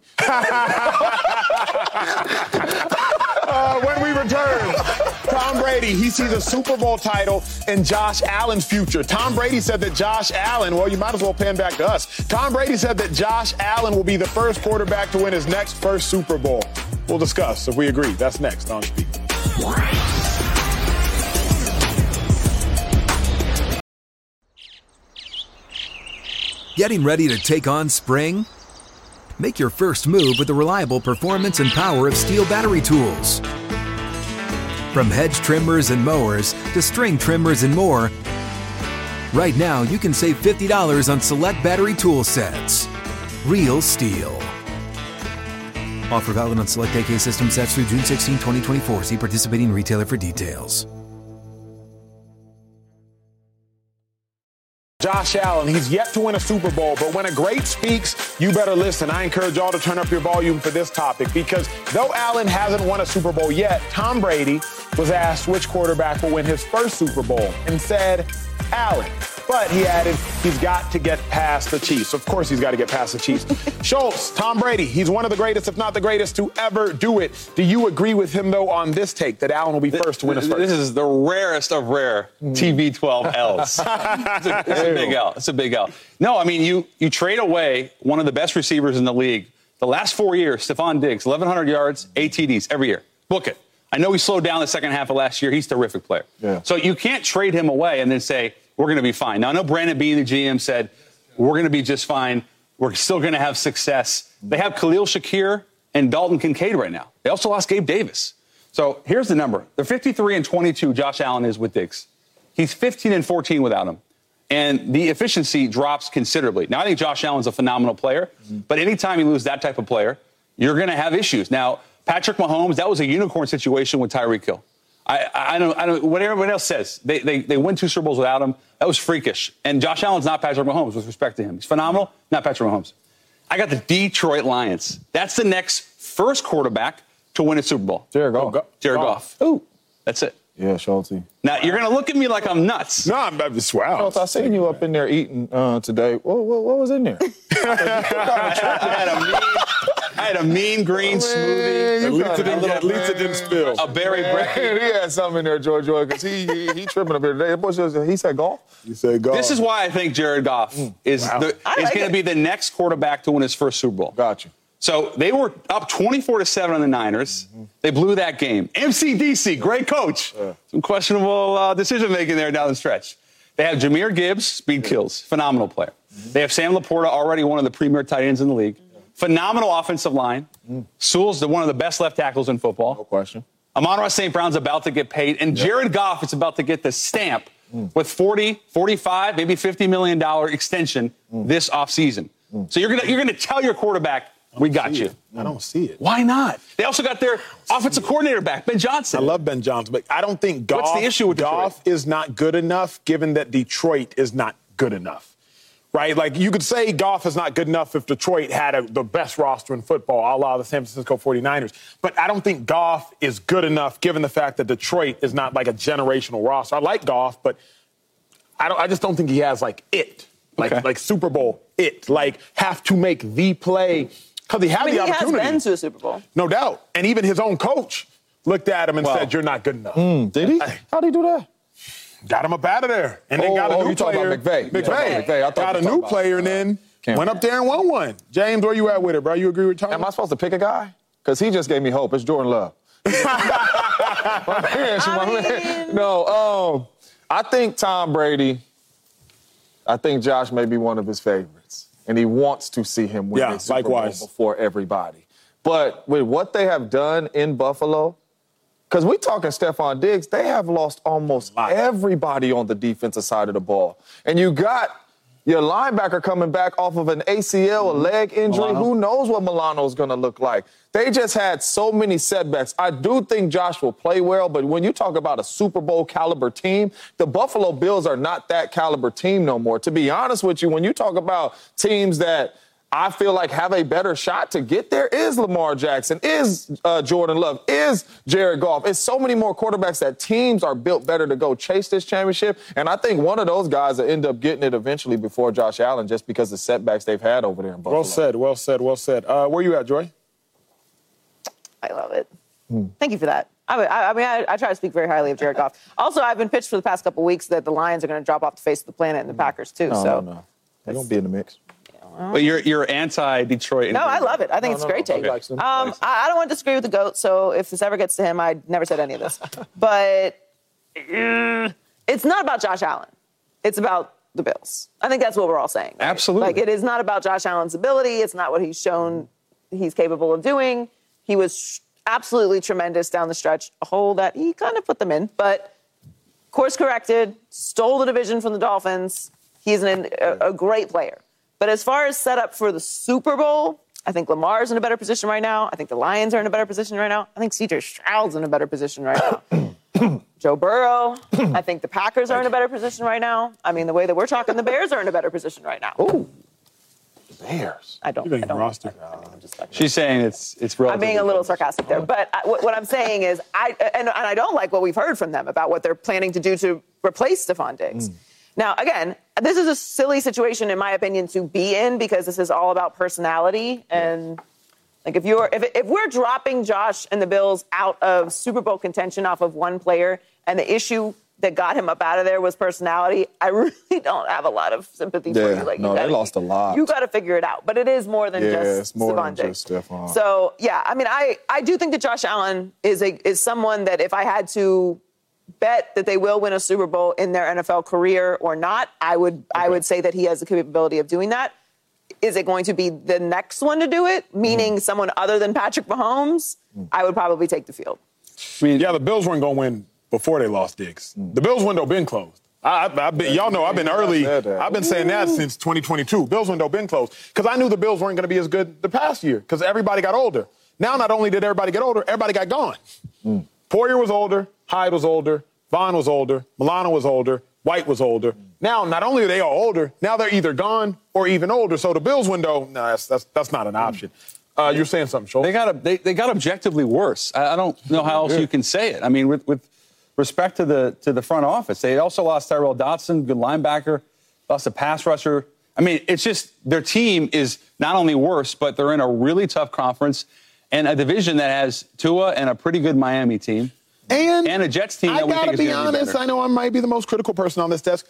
Uh, when we return, Tom Brady, he sees a Super Bowl title in Josh Allen's future. Tom Brady said that Josh Allen, well, you might as well pan back to us. Tom Brady said that Josh Allen will be the first quarterback to win his next first Super Bowl. We'll discuss if we agree. That's next on Speak. Getting ready to take on spring? Make your first move with the reliable performance and power of Steel battery tools. From hedge trimmers and mowers to string trimmers and more, right now you can save fifty dollars on select battery tool sets. Real Steel. Offer valid on select A K system sets through June sixteenth, twenty twenty-four. See participating retailer for details. Josh Allen, he's yet to win a Super Bowl, but when a great speaks, you better listen. I encourage y'all to turn up your volume for this topic because though Allen hasn't won a Super Bowl yet, Tom Brady was asked which quarterback will win his first Super Bowl and said, Allen. But he added, he's got to get past the Chiefs. Of course he's got to get past the Chiefs. Schultz, Tom Brady, he's one of the greatest, if not the greatest, to ever do it. Do you agree with him, though, on this take that Allen will be first to win his first? This is the rarest of rare T B twelve L's. it's, a, it's a big L. It's a big L. No, I mean, you you trade away one of the best receivers in the league. The last four years, Stephon Diggs, eleven hundred yards, eight T Ds every year. Book it. I know he slowed down the second half of last year. He's a terrific player. Yeah. So you can't trade him away and then say, we're going to be fine. Now, I know Brandon Beane, the G M, said, we're going to be just fine. We're still going to have success. They have Khalil Shakir and Dalton Kincaid right now. They also lost Gabe Davis. So here's the number. They're fifty-three and twenty-two, Josh Allen is with Diggs. He's fifteen and fourteen without him. and the efficiency drops considerably. Now, I think Josh Allen's a phenomenal player, mm-hmm. but anytime you lose that type of player, you're going to have issues. Now, Patrick Mahomes, that was a unicorn situation with Tyreek Hill. I, I don't, I don't, what everyone else says, they, they, they win two Super Bowls without him. That was freakish. And Josh Allen's not Patrick Mahomes with respect to him. He's phenomenal, not Patrick Mahomes. I got the Detroit Lions. That's the next first quarterback to win a Super Bowl. Jared Goff. Oh, Jared Goff. Ooh. That's it. Yeah, Schultz. Now, you're going to look at me like I'm nuts. No, I'm, I'm just wow. Schultz, I seen you up in there eating uh, today. What, what, what was in there? I had a mean, I had a mean green smoothie. At least it didn't, at least it didn't spill. A berry bread. He had something in there, Joy Joy, because he, he he tripping up here today. Boy, he said golf. You said golf. This is why I think Jared Goff is Wow. the, is like going to be the next quarterback to win his first Super Bowl. Got you. So they were up twenty-four to seven on the Niners. Mm-hmm. They blew that game. M C D C, great coach. Yeah. Some questionable uh, decision making there down the stretch. They have Jahmyr Gibbs, speed kills, phenomenal player. Mm-hmm. They have Sam Laporta, already one of the premier tight ends in the league. Mm-hmm. Phenomenal offensive line. Mm-hmm. Sewell's the, one of the best left tackles in football. No question. Amon-Ra Saint Brown's about to get paid, and yep. Jared Goff is about to get the stamp mm. with forty, forty-five, maybe fifty million dollars extension mm. this offseason. Mm. So you're gonna you're gonna tell your quarterback, we got you. It. I don't see it. Why not? They also got their offensive coordinator back, Ben Johnson. I love Ben Johnson, but I don't think Goff, What's the issue with Goff is not good enough, given that Detroit is not good enough. Right? Like, you could say Goff is not good enough if Detroit had a, the best roster in football, a la the San Francisco forty-niners. But I don't think Goff is good enough, given the fact that Detroit is not like a generational roster. I like Goff, but I don't. I just don't think he has, like, it. Like, okay. like Super Bowl it. Like, have to make the play. Because he had I mean, the he opportunity. He has been to a Super Bowl. No doubt. And even his own coach looked at him and wow. said, you're not good enough. Mm, did he? How'd he do that? Got him up out of there. And then oh, got a oh, new you player. Talking about McVay. McVay. Yeah, McVay. I got a new player and then Cameron. Went up there and won one. James, where you at with it, bro? You agree with Tom? Am I supposed to pick a guy? Because he just gave me hope. It's Jordan Love. my man, my man. No, um, I think Tom Brady, I think Josh may be one of his favorites. And he wants to see him win yeah, a Super likewise. Bowl before everybody. But with what they have done in Buffalo, because we're talking Stephon Diggs, they have lost almost everybody on the defensive side of the ball. And you got your linebacker coming back off of an A C L, a leg injury. Milano. Who knows what Milano's going to look like? They just had so many setbacks. I do think Josh will play well, but when you talk about a Super Bowl caliber team, the Buffalo Bills are not that caliber team no more. To be honest with you, when you talk about teams that I feel like have a better shot to get there is Lamar Jackson, is uh, Jordan Love, is Jared Goff. It's so many more quarterbacks that teams are built better to go chase this championship. And I think one of those guys will end up getting it eventually before Josh Allen just because of the setbacks they've had over there in Buffalo. Well said, well said, well said. Uh, where you at, Joy? I love it. Hmm. Thank you for that. I mean, I, I, mean I, I try to speak very highly of Jared Goff. Also, I've been pitched for the past couple weeks that the Lions are going to drop off the face of the planet and the Packers, too. No, so no, no. They don't be in the mix. But you're you're anti-Detroit. No, I love it. I think no, it's a no, great no. take. Okay. Um, I, I don't want to disagree with the GOAT, so if this ever gets to him, I never said any of this. But uh, it's not about Josh Allen. It's about the Bills. I think that's what we're all saying. Right? Absolutely. Like, it is not about Josh Allen's ability. It's not what he's shown he's capable of doing. He was absolutely tremendous down the stretch, a hole that he kind of put them in. But course corrected, stole the division from the Dolphins. He's an, a, a great player. But as far as set up for the Super Bowl, I think Lamar's in a better position right now. I think the Lions are in a better position right now. I think C J Stroud's in a better position right now. Joe Burrow, I think the Packers are in a better position right now. I mean, the way that we're talking, the Bears are in a better position right now. Ooh, the Bears. I don't. You think I don't roster? I mean, I'm just She's saying it's it's relatively I'm being a little sarcastic there, but I, what, what I'm saying is, I and, and I don't like what we've heard from them about what they're planning to do to replace Stephon Diggs. Mm. Now, again, this is a silly situation, in my opinion, to be in because this is all about personality. And like, if you're if if we're dropping Josh and the Bills out of Super Bowl contention off of one player, and the issue that got him up out of there was personality, I really don't have a lot of sympathy yeah, for you. Like, no, you gotta, they lost a lot. You got to figure it out. But it is more than yeah, just it's more Stephon than Diggs. just Stephon. So yeah, I mean, I I do think that Josh Allen is a is someone that if I had to bet that they will win a Super Bowl in their N F L career or not, I would okay. I would say that he has the capability of doing that. Is it going to be the next one to do it, meaning mm. someone other than Patrick Mahomes? Mm. I would probably take the field. I mean, yeah, the Bills weren't going to win before they lost Diggs. Mm. The Bills window been closed. I, I, I've been, y'all know I've been early. I've been saying that since twenty twenty-two. Bills window been closed because I knew the Bills weren't going to be as good the past year because everybody got older. Now, not only did everybody get older, everybody got gone. Mm. Poirier was older, Hyde was older, Vaughn was older, Milano was older, White was older. Mm. Now, not only are they all older, now they're either gone or even older. So the Bills window, no, nah, that's, that's that's not an option. Uh, you're saying something, Schultz? They got they, they got objectively worse. I, I don't know how else you can say it. I mean, with with respect to the to the front office, they also lost Tyrell Dodson, good linebacker, lost a pass rusher. I mean, it's just their team is not only worse, but they're in a really tough conference and a division that has Tua and a pretty good Miami team and, and a Jets team that we think is going to be better. I gotta be honest, I know I might be the most critical person on this desk.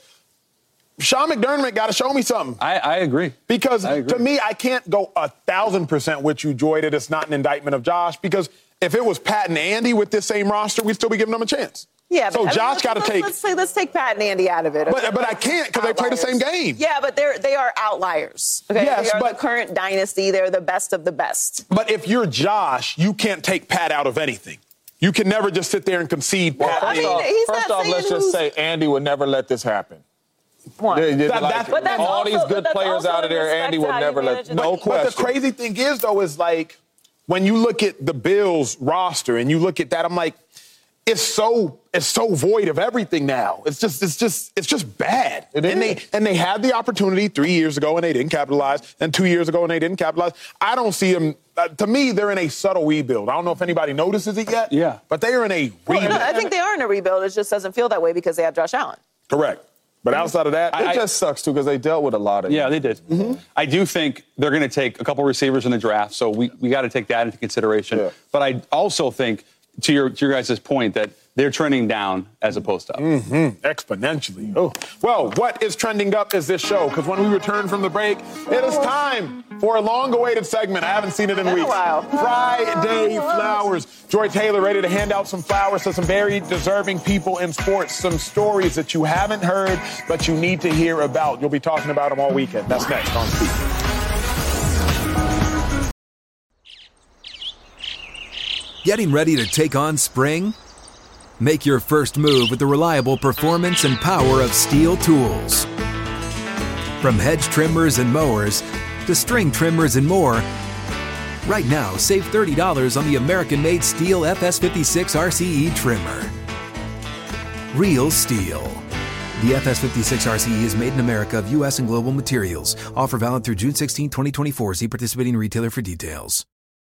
Sean McDermott got to show me something. I, I agree. Because I agree. to me, I can't go a thousand percent with you, Joy, that it's not an indictment of Josh. Because if it was Pat and Andy with this same roster, we'd still be giving them a chance. Yeah, so but Josh got to take. Let's say let's take Pat and Andy out of it. Okay? But but I can't because they play the same game. Yeah, but they're they are outliers. Okay, yes, they are but the current dynasty. They're the best of the best. But if you're Josh, you can't take Pat out of anything. You can never just sit there and concede. Well, Pat. first I mean, off, he's first not off let's just say Andy would never let this happen. One. They, they, That- like, that's- But that's all also- these but good that's players also out of in there, respect Andy to would how you never let. manage it. No But- question. But the crazy thing is, though, is like when you look at the Bills roster and you look at that, I'm like, it's so it's so void of everything now. It's just it's just it's just bad. It and is. they and they had the opportunity three years ago and they didn't capitalize, and two years ago and they didn't capitalize. I don't see them. Uh, to me, they're in a subtle rebuild. I don't know if anybody notices it yet. Yeah. But they are in a Well, rebuild. no, I think they are in a rebuild. It just doesn't feel that way because they have Josh Allen. Correct. But outside of that, It I- just sucks, too, because they dealt with a lot of Yeah, it. they did. Mm-hmm. I do think they're going to take a couple receivers in the draft, so we, we got to take that into consideration. Yeah. But I also think, to your to your guys' point, that they're trending down as opposed to up. Mm-hmm. Exponentially. Oh. Well, what is trending up is this show, because when we return from the break, it is time for a long-awaited segment. I haven't seen it in Been a weeks. while. Friday Flowers. Joy Taylor ready to hand out some flowers to some very deserving people in sports, some stories that you haven't heard but you need to hear about. You'll be talking about them all weekend. That's next on Speak. Getting ready to take on spring? Make your first move with the reliable performance and power of Steel tools. From hedge trimmers and mowers to string trimmers and more, right now save thirty dollars on the American-made Steel F S fifty-six R C E trimmer. Real Steel. The F S fifty-six R C E is made in America of U S and global materials. Offer valid through June sixteenth, twenty twenty-four. See participating retailer for details.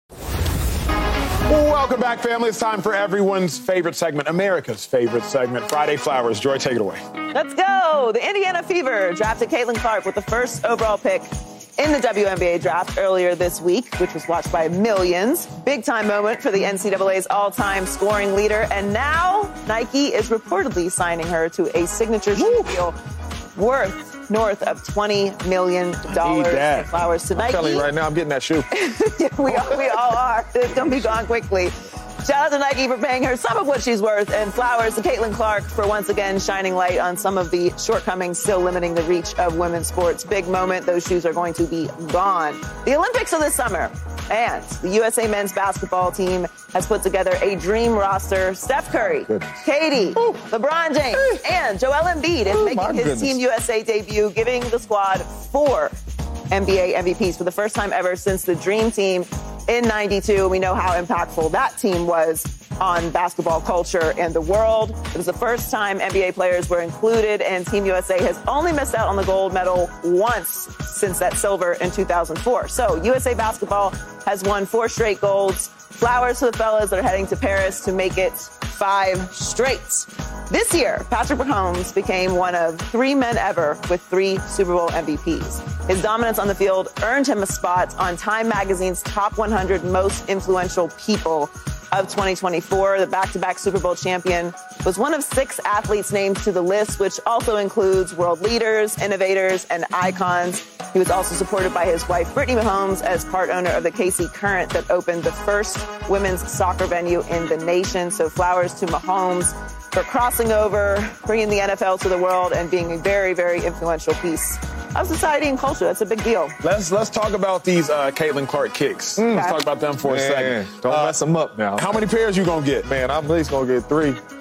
Welcome back, family. It's time for everyone's favorite segment, America's favorite segment, Friday Flowers. Joy, take it away. Let's go. The Indiana Fever drafted Caitlin Clark with the first overall pick in the W N B A draft earlier this week, which was watched by millions. Big time moment for the N C double A's all-time scoring leader. And now Nike is reportedly signing her to a signature shoe deal worth north of twenty million dollars. Flowers to I'm Nike. telling you right now, I'm getting that shoe. Yeah, we, all, we all are. It's going to be gone quickly. Shout out to Nike for paying her some of what she's worth, and flowers to Caitlin Clark for once again shining light on some of the shortcomings still limiting the reach of women's sports. Big moment. Those shoes are going to be gone. The Olympics are this summer, and the U S A men's basketball team has put together a dream roster. Steph Curry, Goodness. Katie, Ooh. LeBron James, and Joel Embiid is Ooh, making my his goodness. Team U S A debut, giving the squad four N B A M V Ps for the first time ever since the Dream Team in ninety-two. We know how impactful that team was on basketball culture and the world. It was the first time N B A players were included, and Team U S A has only missed out on the gold medal once since that silver in two thousand four. So U S A basketball has won four straight golds. Flowers to the fellas that are heading to Paris to make it five straight. This year, Patrick Mahomes became one of three men ever with three Super Bowl M V Ps. His dominance on the field earned him a spot on Time Magazine's top one hundred most influential people of twenty twenty-four. The back-to-back Super Bowl champion was one of six athletes named to the list, which also includes world leaders, innovators, and icons. He was also supported by his wife, Brittany Mahomes, as part owner of the K C Current that opened the first women's soccer venue in the nation. So flowers to Mahomes for crossing over, bringing the N F L to the world, and being a very, very influential piece of society and culture. That's a big deal. Let's let's talk about these uh, Caitlin Clark kicks. Let's talk about them for a Man, second. don't Uh, mess them up now. How many pairs you gonna get? Man, I'm at least going to get three.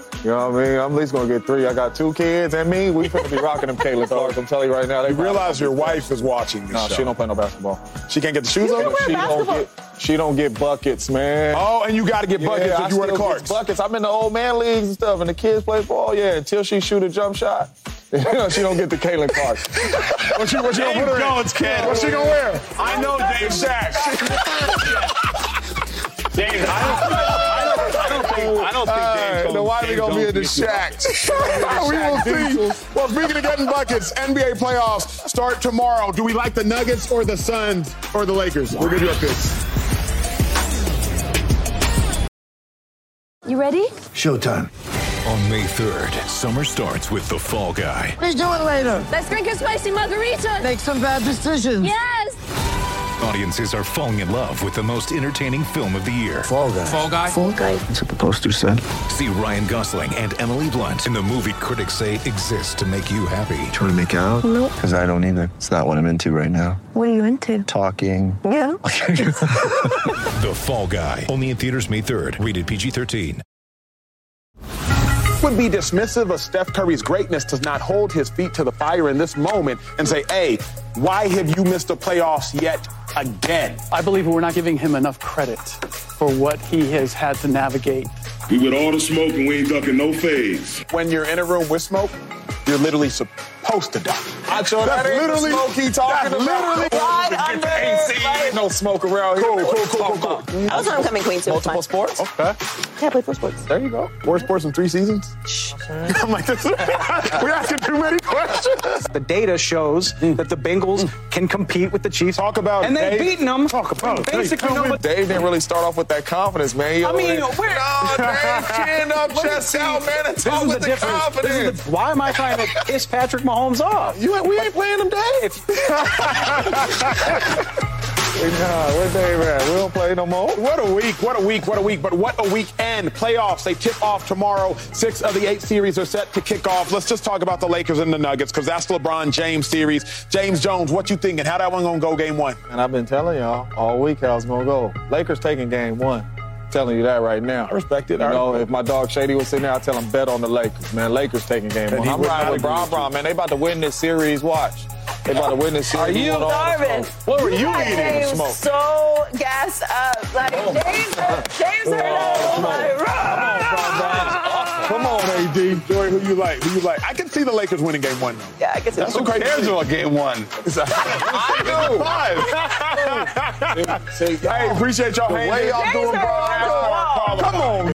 You know what I mean? I'm at least going to get three. I got two kids and me. We finna be rocking them Caitlin Clarks. I'm telling you right now. They You realize your wife is watching this No, show. she don't play no basketball. She can't get the shoes You on? can wear She don't basketball. get, she don't get buckets, man. Oh, and you got to get buckets yeah, if you I wear the still get Clarks. buckets. I'm in the old man leagues and stuff, and the kids play ball. Yeah, until she shoot a jump shot, she don't get the Caitlin Clarks. What you, what you gonna put her in? Jones, kid. What's she gonna wear? I know Dave Shaq. Dave, I don't, I don't, I don't think, I don't think Dave Jones. Then why are we Dave gonna be in the Jones needs to- Shaq? We will see. Well, speaking of getting buckets, N B A playoffs start tomorrow. Do we like the Nuggets or the Suns or the Lakers? We'll give you a pick. You ready? Showtime. On May third, summer starts with The Fall Guy. Let's do it later. Let's drink a spicy margarita. Make some bad decisions. Yes. Audiences are falling in love with the most entertaining film of the year. Fall Guy. Fall Guy? Fall guy. That's what the poster said. See Ryan Gosling and Emily Blunt in the movie critics say exists to make you happy. Trying to make it out? Nope. Because I don't either. It's not what I'm into right now. What are you into? Talking. Yeah. The Fall Guy. Only in theaters May third. Rated P G thirteen. Would be dismissive of Steph Curry's greatness to not hold his feet to the fire in this moment and say, hey, why have you missed the playoffs yet again? I believe we're not giving him enough credit for what he has had to navigate. We with all the smoke and we ain't ducking no fades. When you're in a room with smoke, you're literally supposed to duck. I sure that ain't literally, the smoke he talking that's about. literally Right under it, right. No smoke around here. Cool, cool, cool, cool, cool. I was homecoming queen, so it's Multiple fine. sports? Okay. Yeah, I played four sports. There you go. Four sports in three seasons? I'm like, this, we're asking too many questions. The data shows that the Bengals can compete with the Chiefs. Talk about And they've Dave. beaten them. Talk about Basically, Dave. no, Dave didn't really start off with that confidence, man. He I over mean, there, we're- no, Dave, chin up, Let me chest see. out, man, and This talk is with the the difference. This confidence. is the- why am I trying to piss Patrick Mahomes off? You, we ain't playing him, Dave. Nah, where Dave at? We don't play no more. What a week, what a week, what a week, but what a weekend. Playoffs, they tip off tomorrow. Six of the eight series are set to kick off. Let's just talk about the Lakers and the Nuggets, because that's the LeBron James series. James Jones, what you thinking? How that one gonna go game one? And I've been telling y'all all week how it's gonna go. Lakers taking game one. Telling you that right now. I respect it. You I know, respect if my dog Shady was sitting there, I'd tell him bet on the Lakers, man. Lakers taking game one. he I'm would riding not with agree Bron with Bron, man. They about to win this series. Watch. They about to win this series. Are We you, want all the Darvin? smoke. What were you got eating? James Smoke. so gassed up. Like, James, James Harden, like, rah! Come on, A D. Joy, who you like? Who you like? I can see the Lakers winning game one, though. Yeah, I guess it's Who cares about game one? I do. Hey, appreciate y'all hanging. way y'all James doing Harden, broadcast, wow. Come on.